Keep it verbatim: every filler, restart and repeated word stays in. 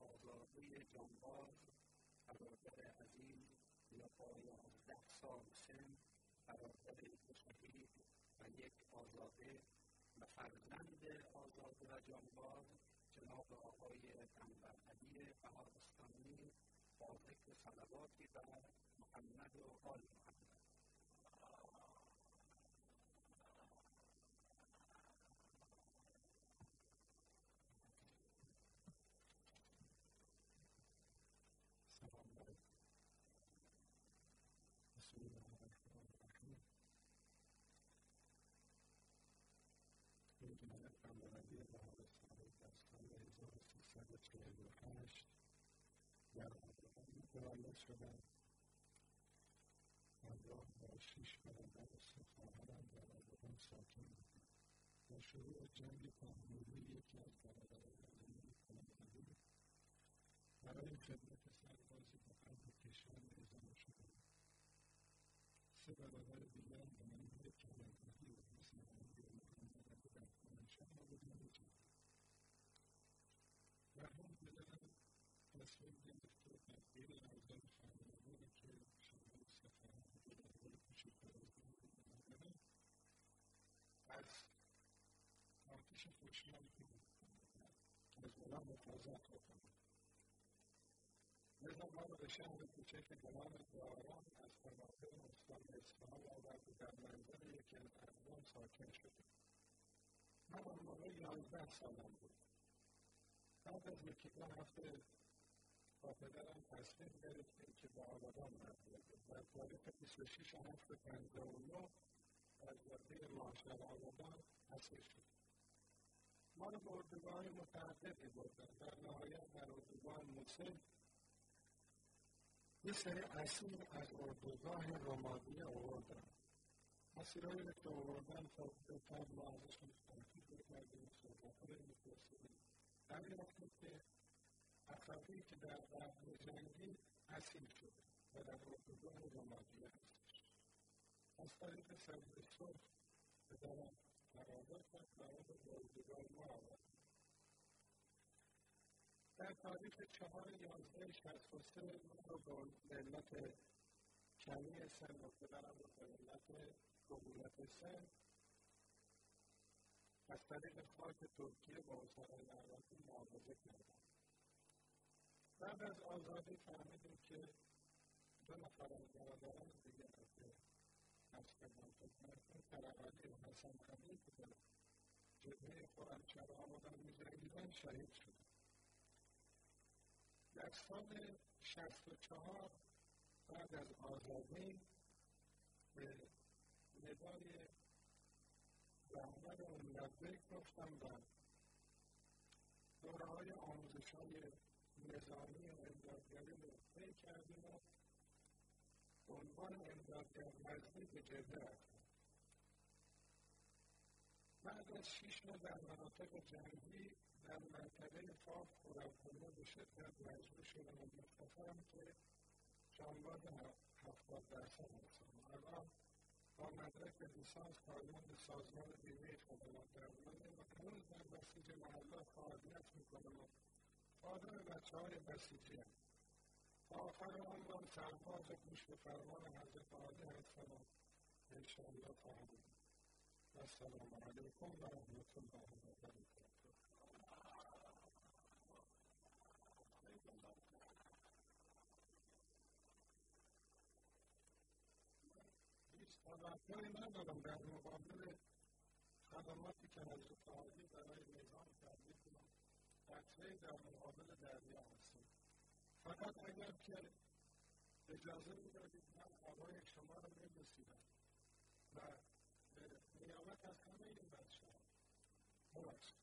آزادی جانباز برادر عزیز یا با یازده سال سن برادر دو شهید و یک آزاده و فرزند آزاده و جانباز جناب آقای انور علی بهارستانی با ذکر صلواتی بر محمد و آل محمد. سلام علیکم. بسم الله الرحمن الرحیم. این جناب انور علی بهارستانی در سال هزار و سیصد و چهل و هشت در آبادان متولد شدند. همراه با شش برادر و سه خواهرم در آبادان ساکن بودند. با شروع جنگ تحمیلی یکی از برادران علی علی برای خدمت سربازی به غرب کشور اعزام شدند. سه برادر دیگر همانند کلانتری و حسین علی و محمد علی در کرمانشاه آبادان می‌جنگیدند. و هم پدرم تصمیم گرفت که تدبیر اعضای خانواده که شامل سه خواهر و برادر کوچکتر از مادرم از آتش خشکی از غلام حفاظت بکنند. لذا ما را به شهر کوچک گلان داران از مناطق استان اصفهان آورد و در منزل یکی از اقوام ساکن شدیم. من آن موقع یازده سالم بود. بعد از یکی دو هفته با پدرم تصمیم گرفتیم که به آبادان برگردیم. در تاریخ بیست و شش هفت پنجاه و نه از جاده ماشر آبادان اسیر شدیم. ما را به اردوگاه‌های متعددی بردند. در نهایت در اردوگاه موصل یه سری اسیر از اردوگاه رمادی آوردن. اسیرهایی که آوردن تا ما ازشون تحقیق می‌کردیم، صحبت‌هایی می‌پرسیدیم. دریافتیم که اطرافی که در قبل جنگی اسیر شده و در اردوگاه رمادی هستش. از طریق سبیل صلح پدرم قرارداد کرد و ما به اردوگاه ما آوردیم. در تاریخ چهار یازده شصت و سه ما رو به علت کمی سن و پدرم رو به علت کهولت سن از طریق خاک ترکیه با اسرای عراقی معاوضه کردن. بعد از آزادی فهمیدیم که دو نفر از برادران دیگر که مسکن خدمتتون فرقعلی و حسن علی که در جبهه خرمشهر آبادان می‌جنگیدند شهید شدند. در سال شصت و چهار بعد از آزادی به ندای رهبر اون لبیک گفتم و دوره‌های آموزش‌های نظامی و امدادگری رو طی کردیم و به عنوان امدادگر نزدی به جبهه رفتیم. بعد از شش ماه در مناطق جنگی در منطقه فاف خرم‌کنه به شدت مجروح شدم و مختصرم که جانباز هفتاد درصد هستم. الان با مدرک لیسانس کارمند سازمان بیمه خدمات درمانده و هنوز در بسیج محلات فعالیت میکنم و فادر بچه‌های بسیجی هم. تا آخر عمرم سرباز گوش به فرمان حضرت عالی هستم و انشاءالله خواهم بود. السلام علیکم و رحمت الله و برکاته. هیچ توقعی ندارم در مقابل خدماتی که حضرت عالی برای نظام تبلیغ کنم. قطعه در مقابل دریا هستیم. فقط اگر که اجازه می‌دادید من هوای شما را می‌بوسیدم و به نیابت از همه این بچه‌ها ببخشید.